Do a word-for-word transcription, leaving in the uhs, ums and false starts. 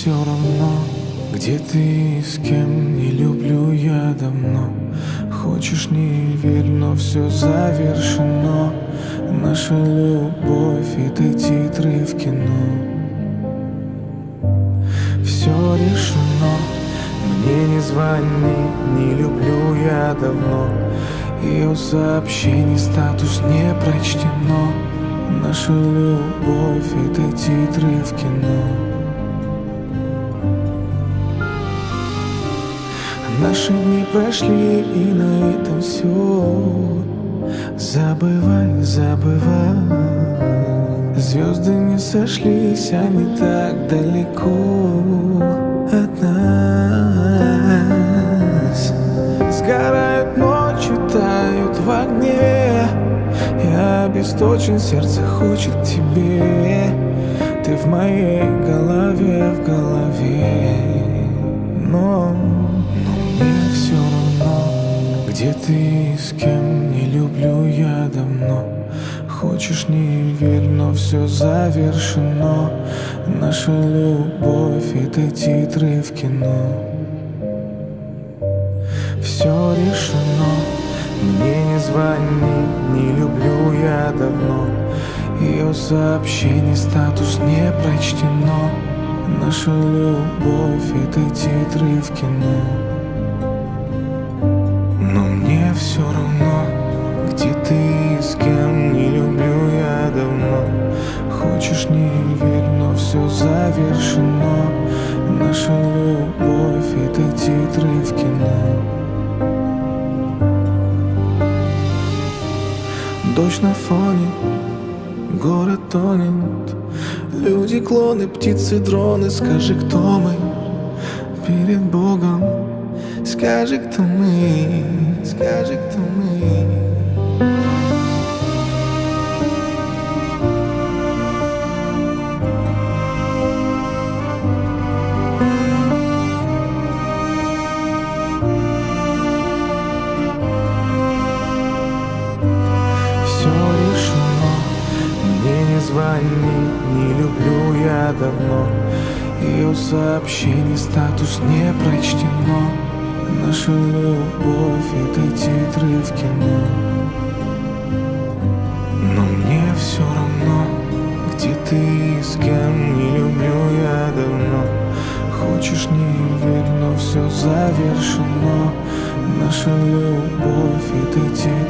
все равно, где ты и с кем, не люблю я давно. Хочешь, не верь, но все завершено. Наша любовь — это титры в кино. Все решено, мне не звони, не люблю я давно. Ее сообщений статус не прочтено. Наша любовь — это титры в кино. Наши дни прошли, и на этом все. Забывай, забывай. Звезды не сошлись, они так далеко от нас. Сгорают ночи, тают в огне. Я обесточен, сердце хочет к тебе. Ты в моей голове, в голове. Но, но мне все равно, где ты и с кем, не люблю я давно. Хочешь, не верь, но все завершено. Наша любовь — это титры в кино. Все решено, мне не звони, не люблю я давно. Ее сообщений статус не прочтено. Наша любовь — это титры в кино. Но мне все равно, где ты и с кем, не люблю я давно. Хочешь, не верь, но все завершено. Наша любовь — это титры в кино. Дождь на фоне, город тонет. Люди, клоны, птицы, дроны. Скажи, кто мы перед Богом? Скажи, кто мы? Скажи, кто мы? Звони, не люблю я давно. Ее сообщений статус не прочтено. Наша любовь — это титры в кино. Но мне все равно, где ты и с кем, не люблю я давно. Хочешь, не верь, но все завершено. Наша любовь — это титры.